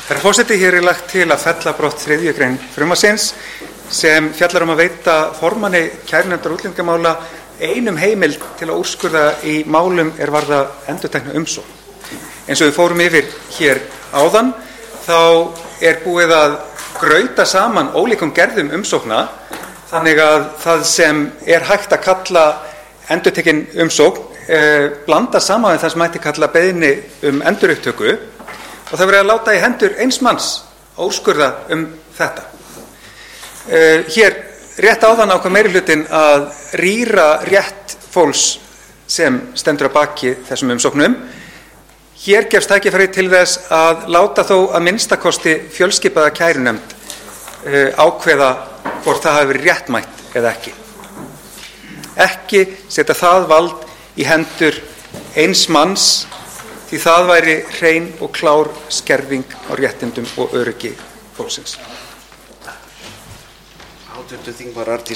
Herra forseti, hér lagt til að fella brott 3. grein frumvarpsins sem fjallar að veita formanni kærunefndar útlendingamála einum heimild til að úrskurða í málum varða endurtekna umsókn. Eins og við fórum yfir hér áðan, þá búið að grauta saman ólíkum gerðum umsókna, þannig að það sem hægt að kalla endurtekin umsókn blanda saman við það sem mætti kalla beiðni endurupptöku, og það verið að láta í hendur eins manns að úrskurða þetta. Hér rétt áðan ákvað meirihlutinn að rýra rétt fólks sem stendur að baki þessum umsóknum. Hér gefst tækifæri til þess að láta þó að minnstakosti fjölskipaða kærunefnd ákveða hvort það hafi verið réttmætt eða ekki. Ekki setja það vald í hendur eins manns, því það væri hrein og klár skerðing á réttindum og öryggi fólksins. Hv. þingmaður Arndís